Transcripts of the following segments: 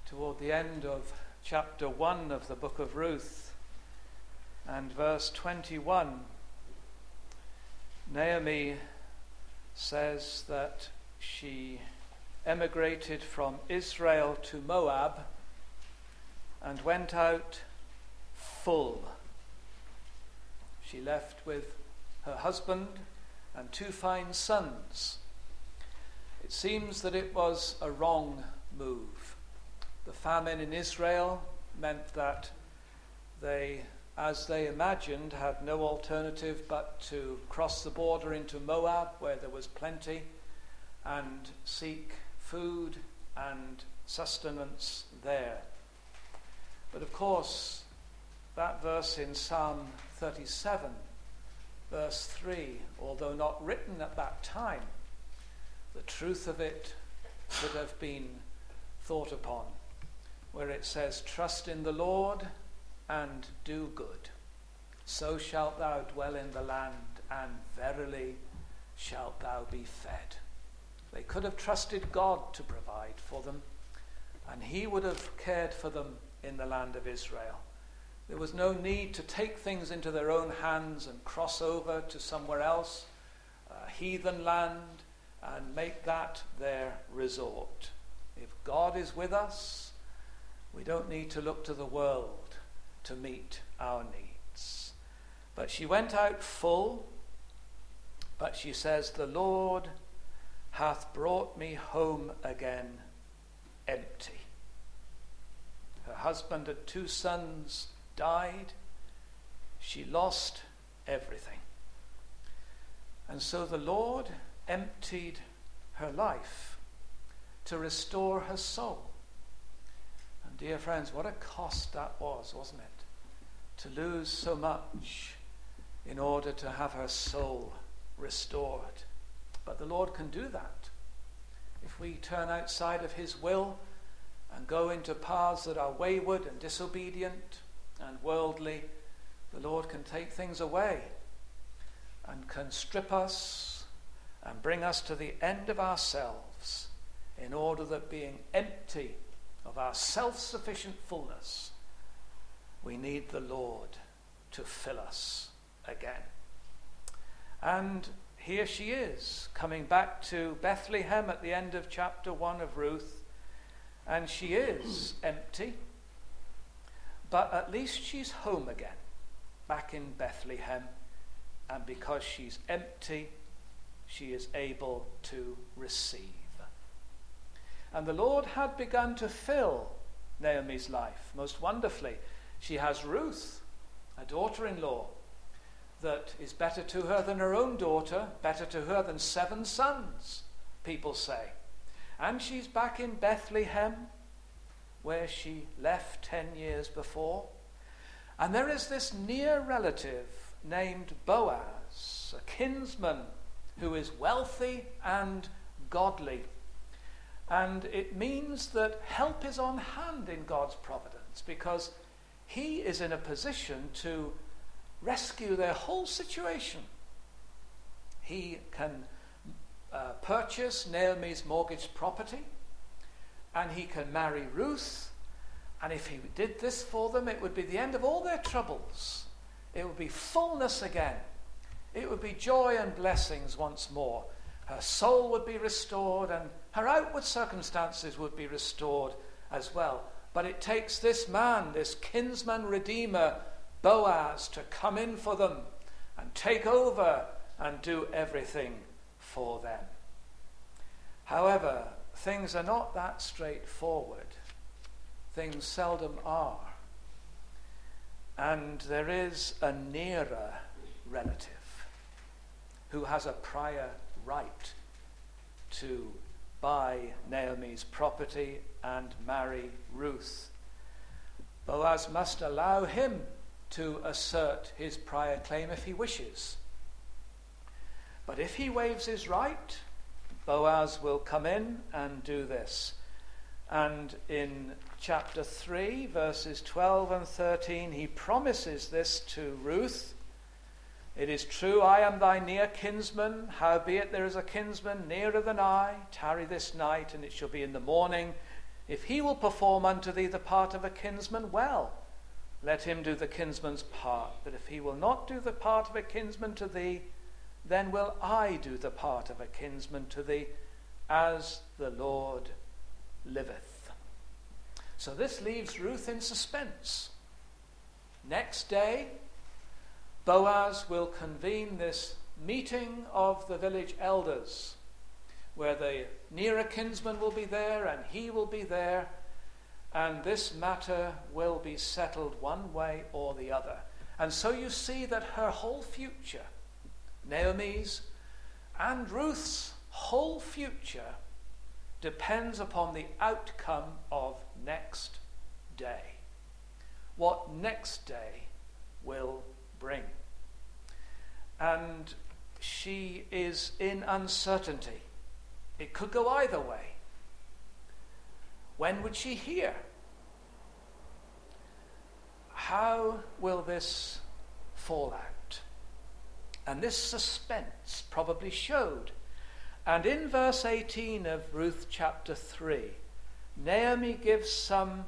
toward the end of chapter 1 of the book of Ruth and verse 21, Naomi says that she emigrated from Israel to Moab and went out full. She left with her husband and 2 fine sons. It seems that it was a wrong move. The famine in Israel meant that they, as they imagined, had no alternative but to cross the border into Moab, where there was plenty, and seek food and sustenance there. But of course, that verse in Psalm 37, verse 3, although not written at that time, the truth of it should have been thought upon, where it says, "Trust in the Lord and do good. So shalt thou dwell in the land, and verily shalt thou be fed." They could have trusted God to provide for them, and he would have cared for them in the land of Israel. There was no need to take things into their own hands and cross over to somewhere else, a heathen land, and make that their resort. If God is with us, we don't need to look to the world to meet our needs. But she went out full, but she says, "The Lord hath brought me home again empty." Her husband and 2 sons died. She lost everything. And so the Lord emptied her life to restore her soul. And dear friends, what a cost that was, wasn't it? To lose so much in order to have her soul restored. But the Lord can do that. If we turn outside of his will and go into paths that are wayward and disobedient and worldly, the Lord can take things away and can strip us and bring us to the end of ourselves, in order that, being empty of our self-sufficient fullness, we need the Lord to fill us again. And here she is, coming back to Bethlehem at the end of chapter 1 of Ruth, and she is empty, but at least she's home again, back in Bethlehem, and because she's empty, she is able to receive. And the Lord had begun to fill Naomi's life most wonderfully. She has Ruth, a daughter-in-law, that is better to her than her own daughter, better to her than 7 sons, people say. And she's back in Bethlehem, where she left 10 years before. And there is this near relative named Boaz, a kinsman who is wealthy and godly. And it means that help is on hand in God's providence, because he is in a position to rescue their whole situation. He can purchase Naomi's mortgaged property, and he can marry Ruth, and if he did this for them, it would be the end of all their troubles. It would be fullness again. It would be joy and blessings once more. Her soul would be restored, and her outward circumstances would be restored as well. But it takes this man, this kinsman redeemer, Boaz, to come in for them and take over and do everything for them. However, things are not that straightforward. Things seldom are. And there is a nearer relative who has a prior right to buy Naomi's property and marry Ruth. Boaz must allow him to assert his prior claim if he wishes. But if he waives his right, Boaz will come in and do this. And in chapter 3, verses 12 and 13, he promises this to Ruth. "It is true, I am thy near kinsman, howbeit there is a kinsman nearer than I. Tarry this night, and it shall be in the morning, If he will perform unto thee the part of a kinsman, well, let him do the kinsman's part. But if he will not do the part of a kinsman to thee, then will I do the part of a kinsman to thee, as the Lord liveth. So this leaves Ruth in suspense. Next day, Boaz will convene this meeting of the village elders, where the nearer kinsman will be there and he will be there, and this matter will be settled one way or the other. And so you see that her whole future, Naomi's and Ruth's whole future, depends upon the outcome of next day. What next day will bring. And she is in uncertainty. It could go either way. When would she hear? How will this fall out? And this suspense probably showed. And in verse 18 of Ruth chapter 3, Naomi gives some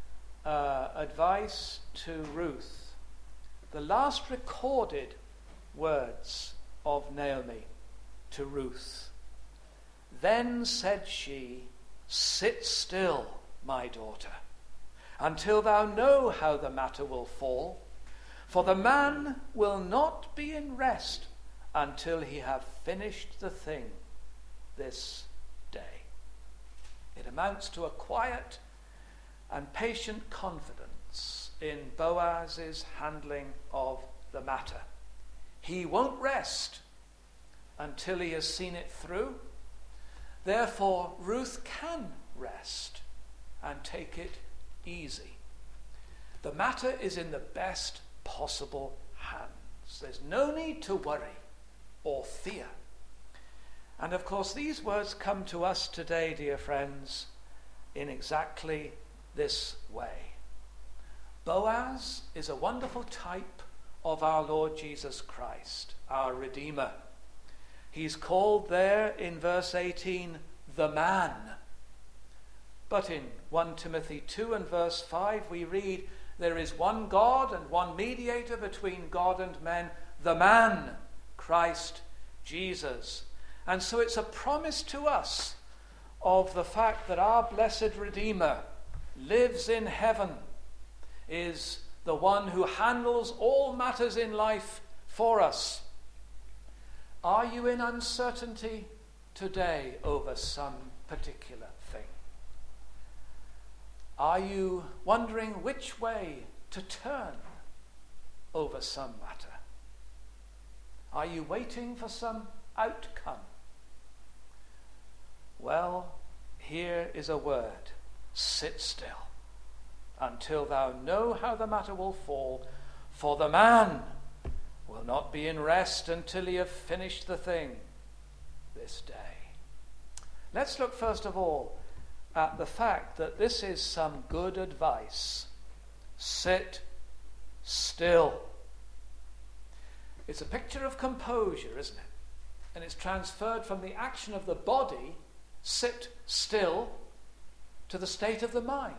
advice to Ruth. The last recorded words of Naomi to Ruth. Then said she, sit still, my daughter, until thou know how the matter will fall. For the man will not be in rest until he have finished the thing this day. It amounts to a quiet and patient confidence in Boaz's handling of the matter. He won't rest until he has seen it through. Therefore, Ruth can rest and take it easy. The matter is in the best possible hands. There's no need to worry or fear. And of course, these words come to us today, dear friends, in exactly this way. Boaz is a wonderful type of our Lord Jesus Christ, our Redeemer. He's called there in verse 18, the man. But in 1 Timothy 2 and verse 5 we read, there is one God and one mediator between God and men, the man, Christ Jesus. And so it's a promise to us of the fact that our blessed Redeemer lives in heaven, is the one who handles all matters in life for us. Are you in uncertainty today over some particular thing? Are you wondering which way to turn over some matter? Are you waiting for some outcome? Well, here is a word. Sit still until thou know how the matter will fall, for the man will not be in rest until he have finished the thing this day. Let's look first of all at the fact that this is some good advice. Sit still. It's a picture of composure, isn't it? And it's transferred from the action of the body, sit still, to the state of the mind.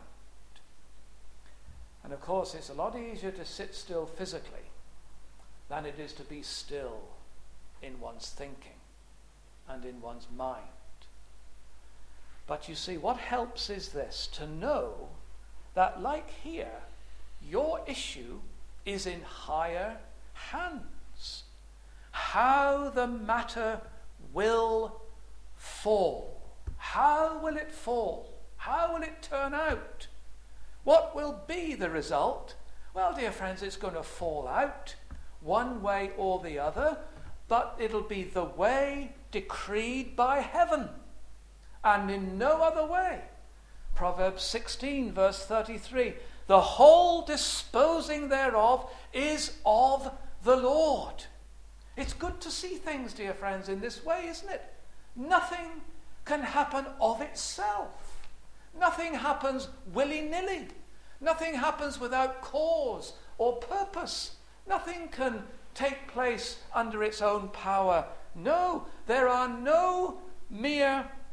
And of course, it's a lot easier to sit still physically than it is to be still in one's thinking and in one's mind. But you see, what helps is this, to know that, like here, your issue is in higher hands. How the matter will fall. How will it fall? How will it turn out? What will be the result? Well, dear friends, it's going to fall out one way or the other, but it'll be the way decreed by heaven, and in no other way. Proverbs 16, verse 33, the whole disposing thereof is of the Lord. It's good to see things, dear friends, in this way, isn't it? Nothing can happen of itself. Nothing happens willy-nilly. Nothing happens without cause or purpose. Nothing can take place under its own power. No, there are no mere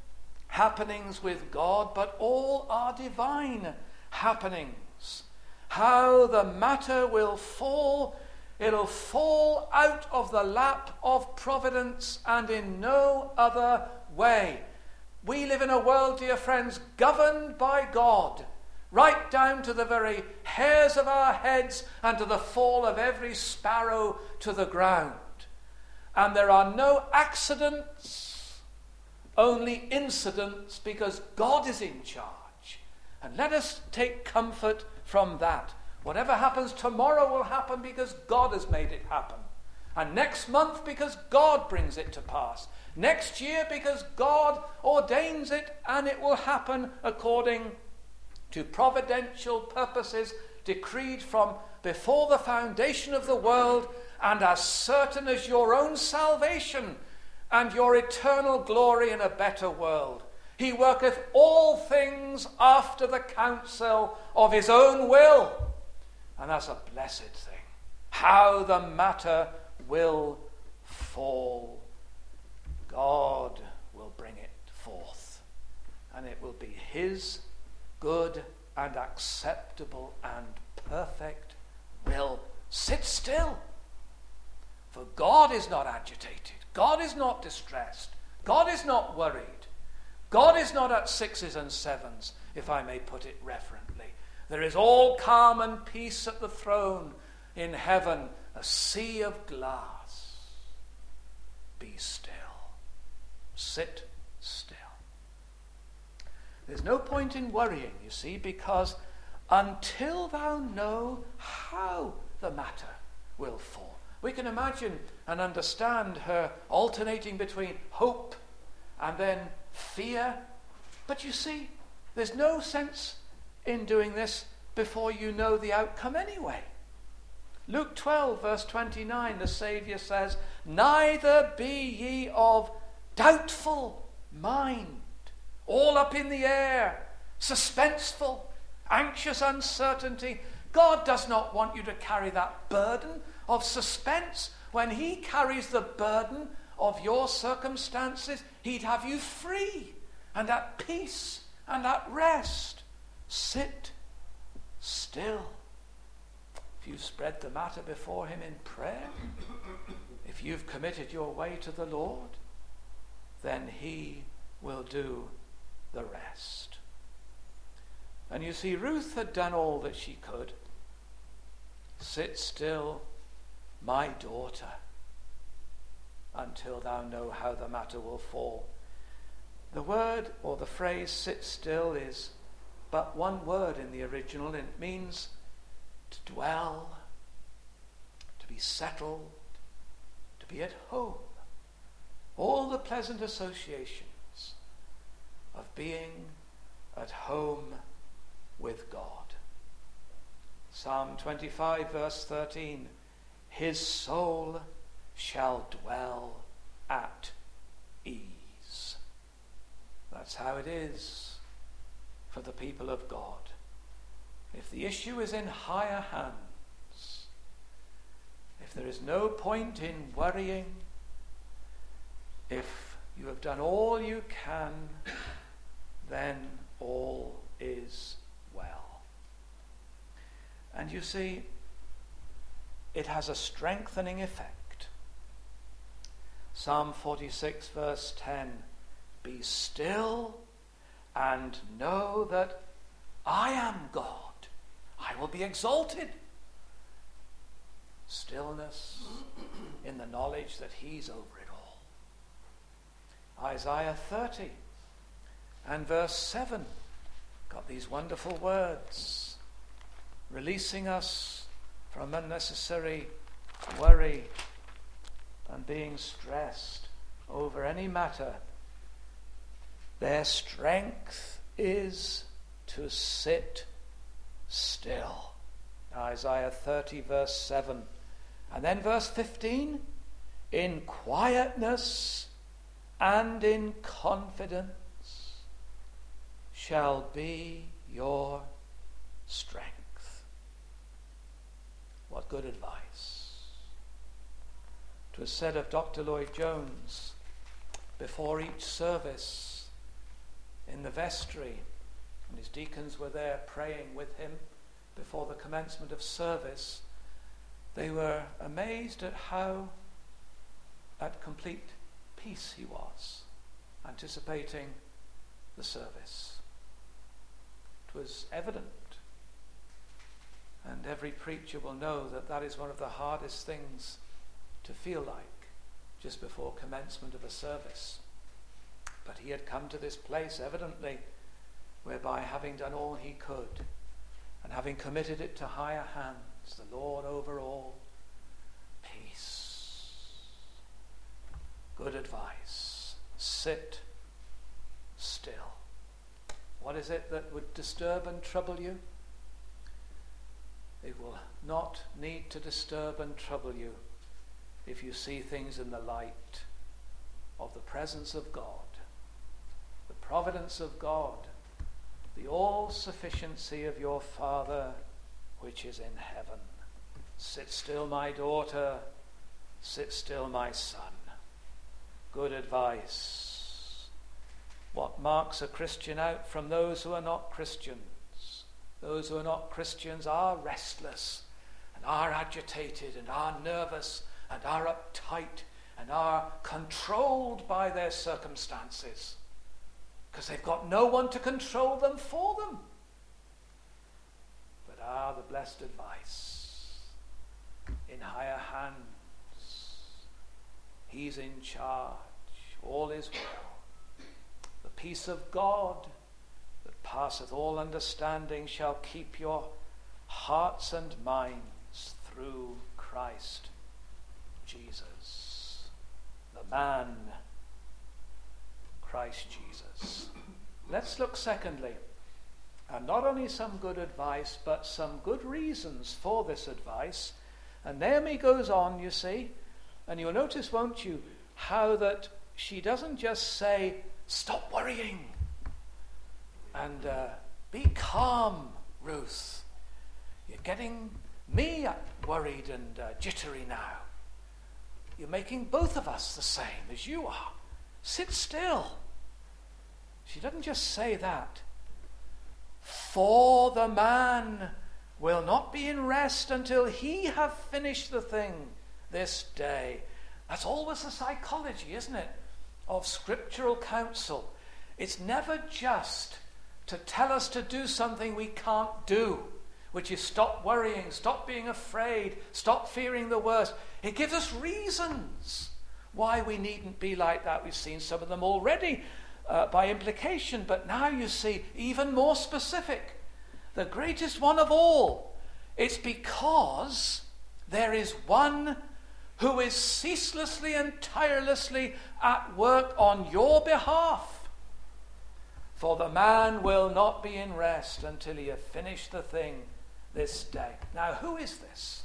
happenings with God, but all are divine happenings. How the matter will fall, it'll fall out of the lap of providence and in no other way. We live in a world, dear friends, governed by God, right down to the very hairs of our heads and to the fall of every sparrow to the ground. And there are no accidents, only incidents, because God is in charge. And let us take comfort from that. Whatever happens tomorrow will happen because God has made it happen. And next month because God brings it to pass. Next year because God ordains it, and it will happen according to providential purposes decreed from before the foundation of the world, and as certain as your own salvation and your eternal glory in a better world. He worketh all things after the counsel of his own will. And that's a blessed thing. How the matter will fall. God will bring it forth. And it will be his good and acceptable and perfect will. Sit still. For God is not agitated. God is not distressed. God is not worried. God is not at sixes and sevens, if I may put it reverently. There is all calm and peace at the throne in heaven, a sea of glass. Be still. Sit still. There's no point in worrying, you see, because until thou know how the matter will fall. We can imagine and understand her alternating between hope and then fear. But you see, there's no sense in doing this before you know the outcome anyway. Luke 12, verse 29, the Saviour says, neither be ye of doubtful mind, all up in the air, suspenseful, anxious uncertainty. God does not want you to carry that burden of suspense. When he carries the burden of your circumstances, he'd have you free and at peace and at rest. Sit still. If you've spread the matter before him in prayer, if you've committed your way to the Lord, then he will do the rest. And you see, Ruth had done all that she could. Sit still, my daughter, until thou know how the matter will fall. The word or the phrase sit still is but one word in the original. It means to dwell, to be settled, to be at home. All the pleasant associations of being at home with God. Psalm 25, verse 13, his soul shall dwell at ease. That's how it is for the people of God. If the issue is in higher hands, if there is no point in worrying, if you have done all you can, then all is well. And you see, it has a strengthening effect. Psalm 46, verse 10, be still and know that I am God. I will be exalted. Stillness in the knowledge that he's over it all. Isaiah 30 and verse 7 got these wonderful words, releasing us from unnecessary worry and being stressed over any matter. Their strength is to sit still. Isaiah 30 verse 7. And then verse 15, in quietness and in confidence shall be your strength. What good advice. It was said of Dr. Lloyd Jones before each service in the vestry, and his deacons were there praying with him before the commencement of service, they were amazed at how at complete peace he was, anticipating the service. It was evident. And every preacher will know that that is one of the hardest things to feel like just before commencement of a service. But he had come to this place, evidently, whereby having done all he could, and having committed it to higher hands, the Lord over all, peace. Good advice. Sit still. What is it that would disturb and trouble you? It will not need to disturb and trouble you if you see things in the light of the presence of God, the providence of God, the all-sufficiency of your Father which is in heaven. Sit still, my daughter. Sit still, my son. Good advice. What marks a Christian out from those who are not Christians? Those who are not Christians are restless and are agitated and are nervous and are uptight and are controlled by their circumstances because they've got no one to control them for them. But the blessed advice, in higher hands, he's in charge, all is well. The peace of God that passeth all understanding shall keep your hearts and minds through Christ Jesus. The man, Christ Jesus. Let's look secondly, and not only some good advice, but some good reasons for this advice. And Naomi goes on, you see, and you'll notice, won't you, how that she doesn't just say, stop worrying, and be calm, Ruth. You're getting me worried and jittery now. You're making both of us the same as you are. Sit still. She doesn't just say that. For the man will not be in rest until he have finished the thing this day. That's always the psychology, isn't it, of scriptural counsel. It's never just to tell us to do something we can't do, which is stop worrying, stop being afraid, stop fearing the worst. It gives us reasons why we needn't be like that. We've seen some of them already by implication, but now you see even more specific. The greatest one of all, it's because there is one who is ceaselessly and tirelessly at work on your behalf. For the man will not be in rest until he have finished the thing this day. Now, who is this?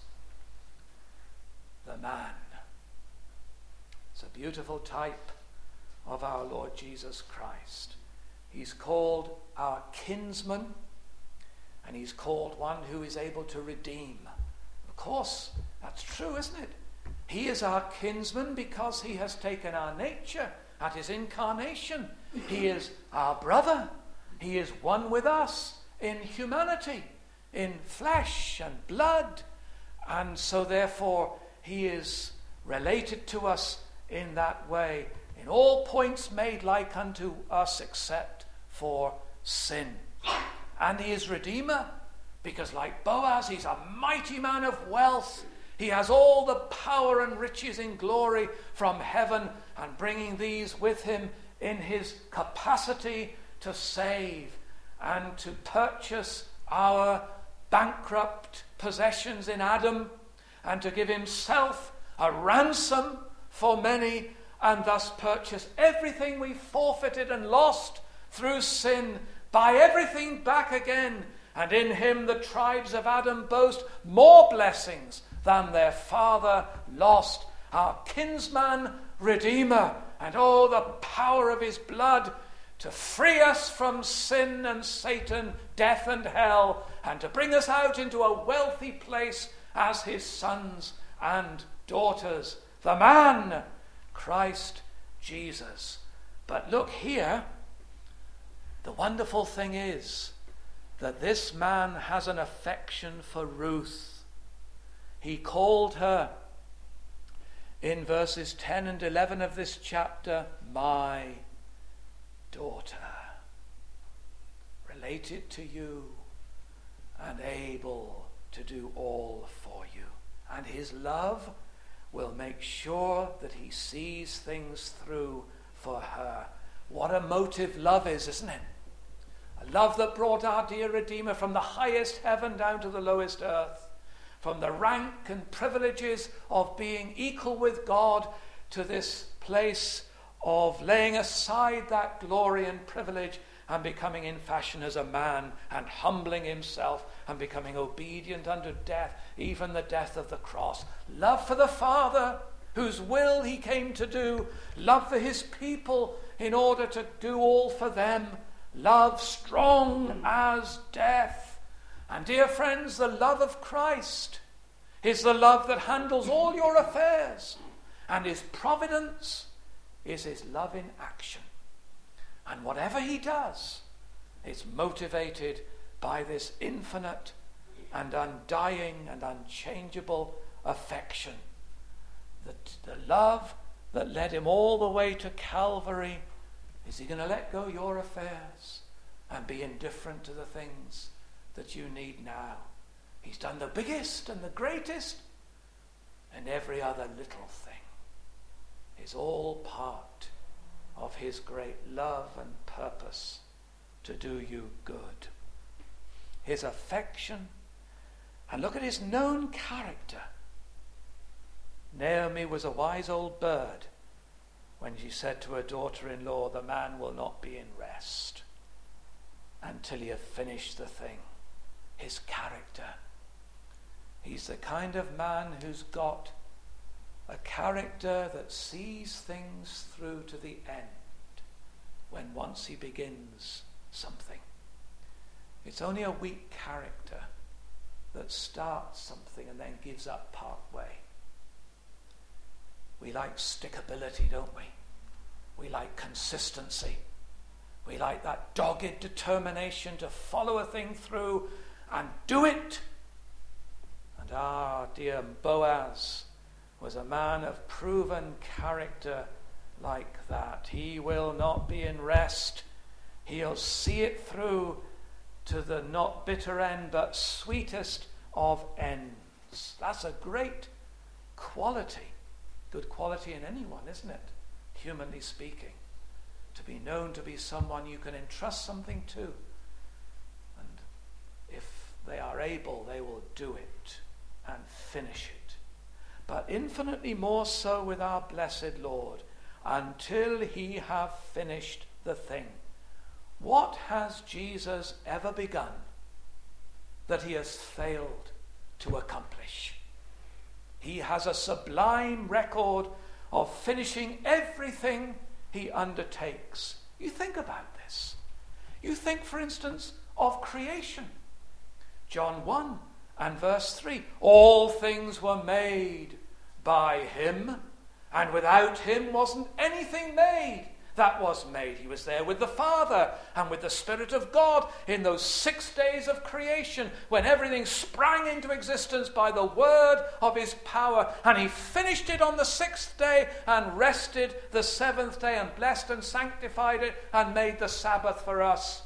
The man. It's a beautiful type of our Lord Jesus Christ. He's called our kinsman, and he's called one who is able to redeem. Of course, that's true, isn't it? He is our kinsman because he has taken our nature at his incarnation. He is our brother. He is one with us in humanity, in flesh and blood. And so therefore he is related to us in that way, in all points made like unto us except for sin. And he is Redeemer because, like Boaz, he's a mighty man of wealth. He has all the power and riches in glory from heaven, and bringing these with him in his capacity to save and to purchase our bankrupt possessions in Adam, and to give himself a ransom for many, and thus purchase everything we forfeited and lost through sin, buy everything back again, and in him the tribes of Adam boast more blessings than their father lost. Our kinsman redeemer, and oh, the power of his blood to free us from sin and Satan, death and hell, and to bring us out into a wealthy place as his sons and daughters. The man, Christ Jesus. But look here, The wonderful thing is that this man has an affection for Ruth. He called her in verses 10 and 11 of this chapter, my daughter, related to you and able to do all for you. And his love will make sure that he sees things through for her. What a motive love is, isn't it? A love that brought our dear Redeemer from the highest heaven down to the lowest earth, from the rank and privileges of being equal with God to this place of laying aside that glory and privilege and becoming in fashion as a man and humbling himself and becoming obedient unto death, even the death of the cross. Love for the Father, whose will he came to do. Love for his people in order to do all for them. Love strong as death. And dear friends, the love of Christ is the love that handles all your affairs. And his providence is his love in action. And whatever he does is motivated by this infinite and undying and unchangeable affection. The love that led him all the way to Calvary. Is he going to let go your affairs and be indifferent to the things that you need now? He's done the biggest and the greatest, and every other little thing is all part of his great love and purpose to do you good. His affection, and look at his known character. Naomi was a wise old bird when she said to her daughter-in-law, the man will not be in rest until you have finished the thing. His character. He's the kind of man who's got a character that sees things through to the end when once he begins something. It's only a weak character that starts something and then gives up part way. We like stickability, don't we? We like consistency. We like that dogged determination to follow a thing through and do it. And our dear Boaz was a man of proven character like that. He will not be in rest. He'll see it through to the not bitter end, but sweetest of ends. That's a great quality. Good quality in anyone, isn't it? Humanly speaking. To be known to be someone you can entrust something to. And if they are able, they will do it and finish it. But infinitely more so with our blessed Lord, until he have finished the thing. What has Jesus ever begun that he has failed to accomplish? He has a sublime record of finishing everything he undertakes. You think about this. You think, for instance, of creation. John 1 and verse 3. All things were made by him, and without him wasn't anything made that was made. He was there with the Father and with the Spirit of God in those 6 days of creation when everything sprang into existence by the word of his power. And he finished it on the 6th day and rested the 7th day and blessed and sanctified it and made the Sabbath for us.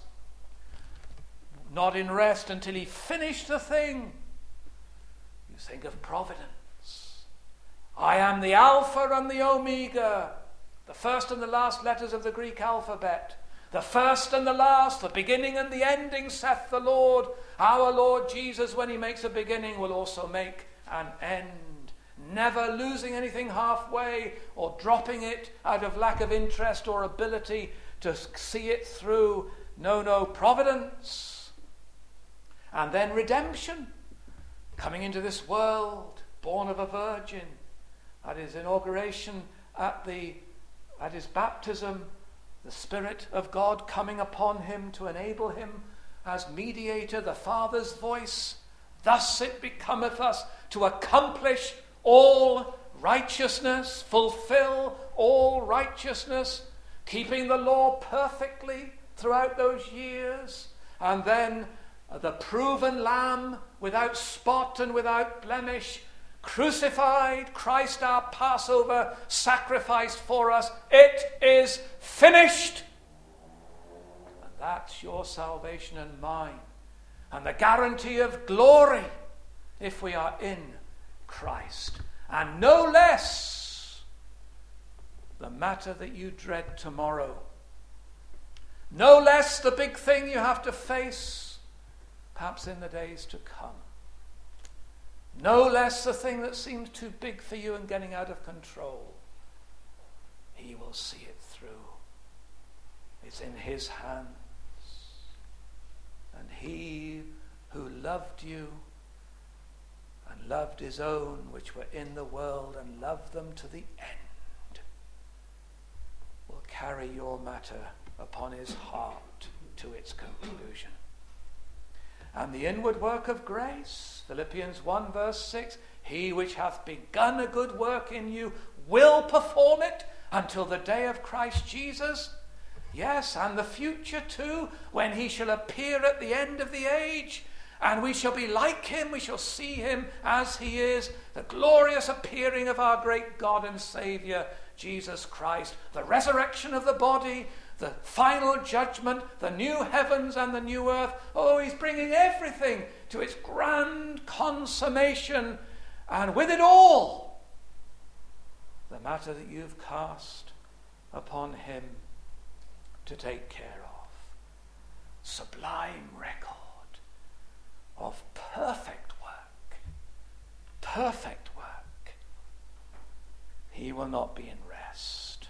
Not in rest until he finished the thing. You think of providence. I am the Alpha and the Omega. The first and the last letters of the Greek alphabet. The first and the last, the beginning and the ending, saith the Lord. Our Lord Jesus, when he makes a beginning, will also make an end. Never losing anything halfway or dropping it out of lack of interest or ability to see it through. No, providence. And then redemption. Coming into this world, born of a virgin. At his inauguration, at his baptism, the Spirit of God coming upon him to enable him as mediator, the Father's voice. Thus it becometh us to accomplish all righteousness, fulfill all righteousness, keeping the law perfectly, throughout those years, and then the proven Lamb without spot and without blemish, crucified, Christ our Passover, sacrificed for us. It is finished. And that's your salvation and mine, and the guarantee of glory if we are in Christ. And no less the matter that you dread tomorrow, no less the big thing you have to face perhaps in the days to come, no less the thing that seems too big for you and getting out of control. He will see it through. It's in his hands. And he who loved you and loved his own which were in the world and loved them to the end will carry your matter upon his heart to its conclusion. And the inward work of grace, Philippians 1 verse 6, he which hath begun a good work in you will perform it until the day of Christ Jesus. Yes, and the future too, when he shall appear at the end of the age, and we shall be like him, we shall see him as he is, the glorious appearing of our great God and Saviour, Jesus Christ, the resurrection of the body, the final judgment, the new heavens and the new earth. Oh, he's bringing everything to its grand consummation. And with it all, the matter that you've cast upon him to take care of. Sublime record of perfect work. Perfect work. He will not be in rest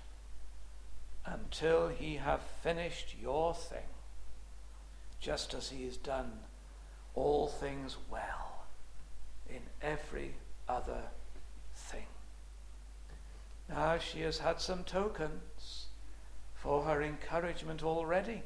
until he have finished your thing, just as he has done all things well in every other thing. Now she has had some tokens for her encouragement already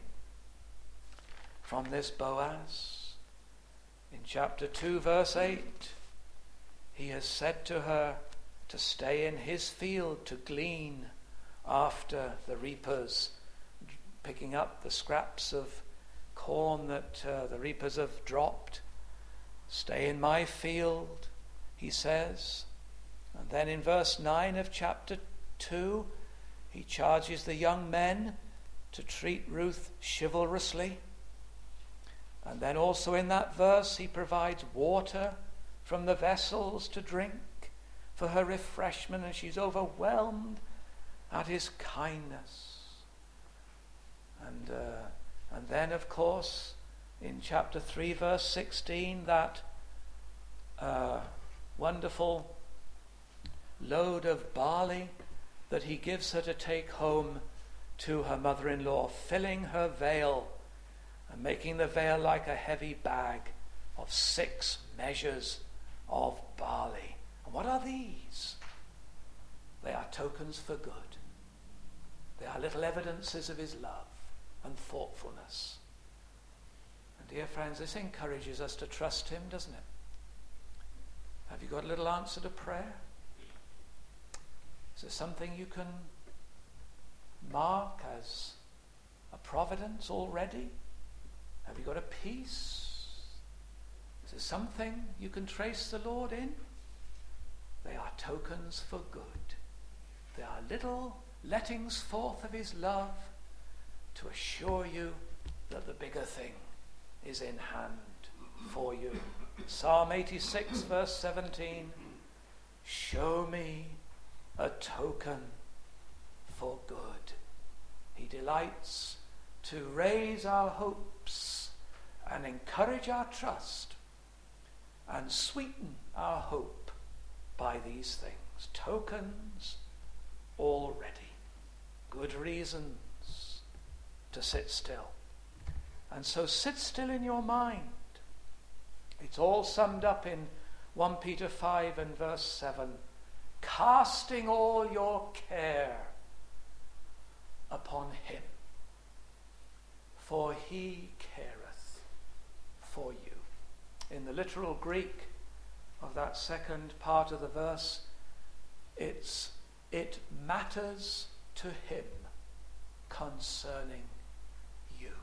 from this Boaz. In chapter 2 verse 8, he has said to her to stay in his field to glean after the reapers, picking up the scraps of corn that the reapers have dropped. Stay in my field, he says. And then in verse 9 of chapter 2, he charges the young men to treat Ruth chivalrously. And then also in that verse he provides water from the vessels to drink for her refreshment, and she's overwhelmed at his kindness. And then, of course, in chapter 3, verse 16, that wonderful load of barley that he gives her to take home to her mother-in-law, filling her veil and making the veil like a heavy bag of 6 measures of barley. And what are these? They are tokens for good. They are little evidences of his love and thoughtfulness. And dear friends, this encourages us to trust him, doesn't it? Have you got a little answer to prayer? Is there something you can mark as a providence already? Have you got a peace? Is there something you can trace the Lord in? They are tokens for good. They are little lettings forth of his love to assure you that the bigger thing is in hand for you. Psalm 86 verse 17, show me a token for good. He delights to raise our hopes and encourage our trust and sweeten our hope by these things. Tokens already. Good reasons to sit still. And so sit still in your mind. It's all summed up in 1 Peter 5 and verse 7. Casting all your care upon him, for he careth for you. In the literal Greek of that second part of the verse, it matters to him concerning you.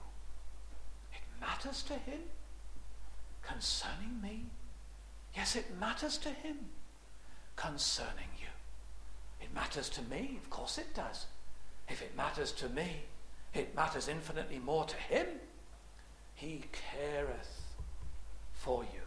matters to him concerning me. Yes, it matters to him concerning you. It matters to me, of course it does. If it matters to me, it matters infinitely more to him. He careth for you.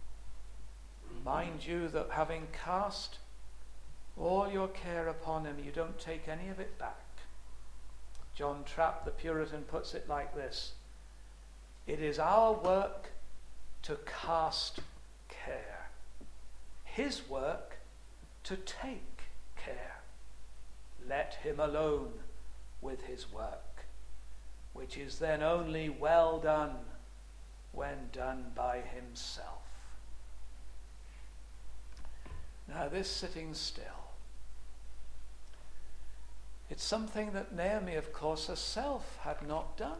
Mind you that having cast all your care upon him, you don't take any of it back. John Trapp, the Puritan, puts it like this: it is our work to cast care, his work to take care. Let him alone with his work, which is then only well done when done by himself. Now this sitting still, it's something that Naomi, of course, herself had not done.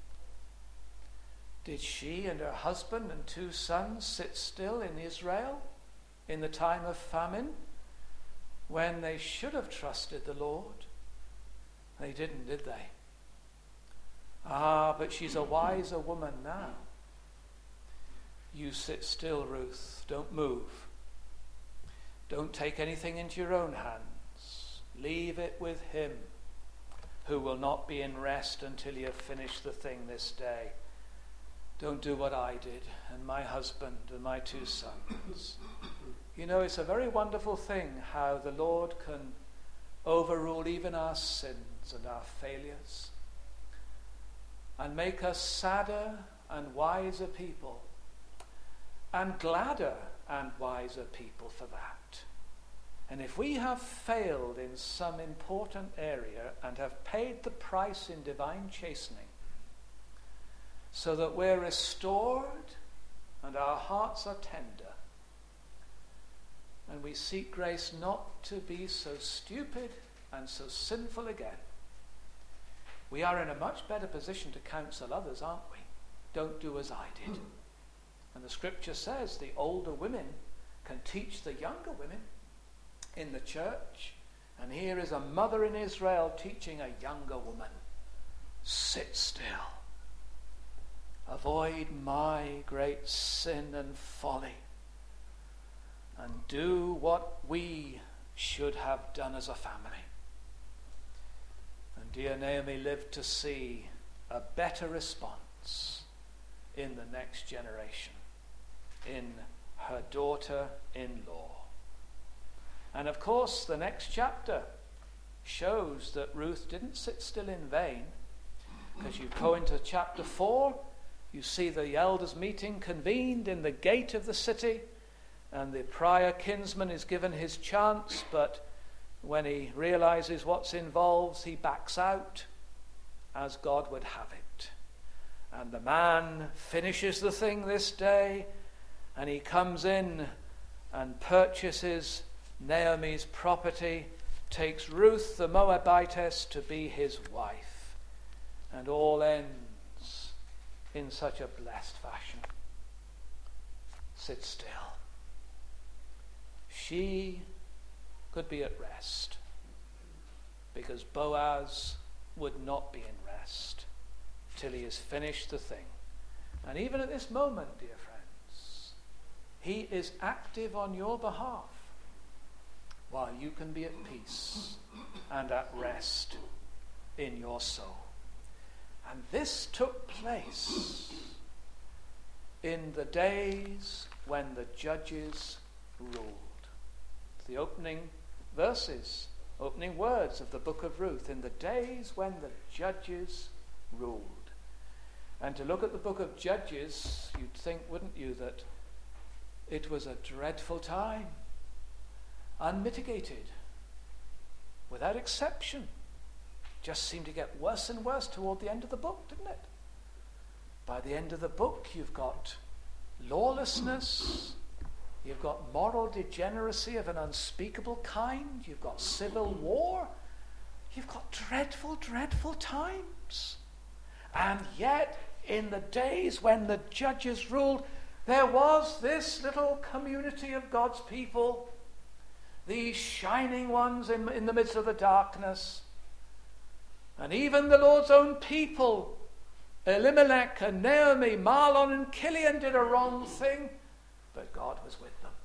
Did she and her husband and 2 sons sit still in Israel in the time of famine when they should have trusted the Lord? They didn't, did they? But she's a wiser woman now. You sit still, Ruth. Don't move. Don't take anything into your own hands. Leave it with him, who will not be in rest until you have finished the thing this day. Don't do what I did, and my husband and my 2 sons. You know, it's a very wonderful thing how the Lord can overrule even our sins and our failures and make us sadder and wiser people, and gladder and wiser people for that. And if we have failed in some important area and have paid the price in divine chastening, so that we're restored and our hearts are tender, and we seek grace not to be so stupid and so sinful again, we are in a much better position to counsel others, aren't we? Don't do as I did. And the scripture says the older women can teach the younger women in the church. And here is a mother in Israel teaching a younger woman: sit still. Avoid my great sin and folly, and do what we should have done as a family. And dear Naomi lived to see a better response in the next generation, in her daughter-in-law. And of course, the next chapter shows that Ruth didn't sit still in vain, because you go into chapter 4, you see the elders' meeting convened in the gate of the city, and the prior kinsman is given his chance, but when he realizes what's involved, he backs out, as God would have it. And the man finishes the thing this day, and he comes in and purchases Naomi's property, takes Ruth the Moabitess to be his wife, and all ends in such a blessed fashion. Sit still. She could be at rest, because Boaz would not be in rest till he has finished the thing. And even at this moment, dear friends, he is active on your behalf, while you can be at peace and at rest in your soul. And this took place in the days when the judges ruled. The opening verses, opening words of the book of Ruth, in the days when the judges ruled. And to look at the book of Judges, you'd think, wouldn't you, that it was a dreadful time, unmitigated, without exception. Just seemed to get worse and worse toward the end of the book, didn't it? By the end of the book, you've got lawlessness, you've got moral degeneracy of an unspeakable kind, you've got civil war, you've got dreadful, dreadful times. And yet, in the days when the judges ruled, there was this little community of God's people, these shining ones in the midst of the darkness. And even the Lord's own people Elimelech and Naomi, Mahlon and Chilion did a wrong thing, but God was with them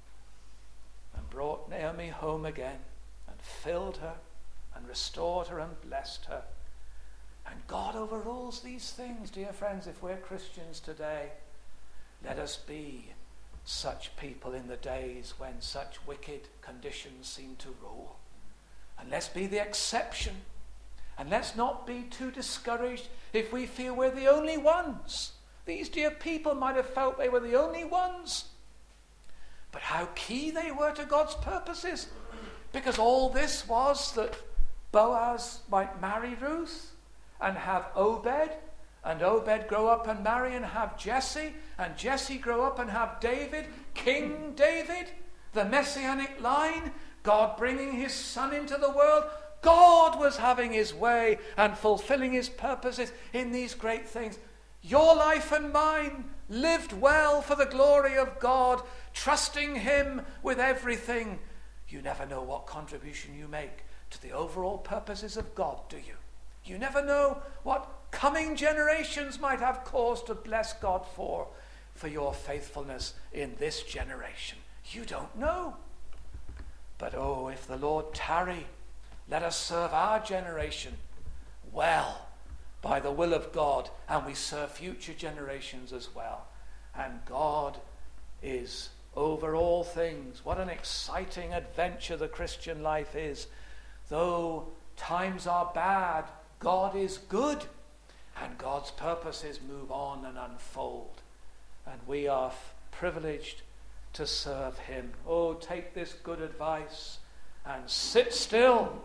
and brought Naomi home again and filled her and restored her and blessed her. And God overrules these things, dear friends. If we're Christians today, let us be such people in the days when such wicked conditions seem to rule. And let's be the exception. And let's not be too discouraged if we feel we're the only ones. These dear people might have felt they were the only ones. But how key they were to God's purposes. Because all this was that Boaz might marry Ruth and have Obed, and Obed grow up and marry and have Jesse, and Jesse grow up and have David, King David, the messianic line, God bringing his son into the world. God was having his way and fulfilling his purposes in these great things. Your life and mine lived well for the glory of God, trusting him with everything. You never know what contribution you make to the overall purposes of God, do you? You never know what coming generations might have cause to bless God for your faithfulness in this generation. You don't know. But oh, if the Lord tarry, let us serve our generation well by the will of God, and we serve future generations as well. And God is over all things. What an exciting adventure the Christian life is. Though times are bad, God is good, and God's purposes move on and unfold. And we are privileged to serve him. Oh, take this good advice and sit still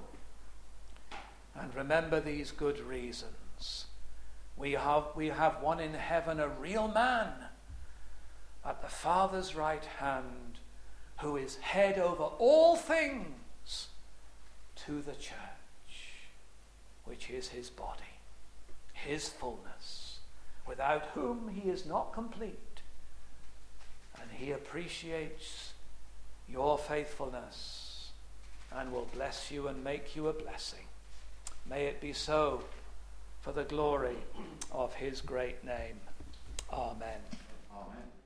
and remember these good reasons. We have one in heaven, a real man at the Father's right hand, who is head over all things to the church, which is his body, his fullness, without whom he is not complete. And he appreciates your faithfulness and will bless you and make you a blessing. May it be so for the glory of his great name. Amen. Amen.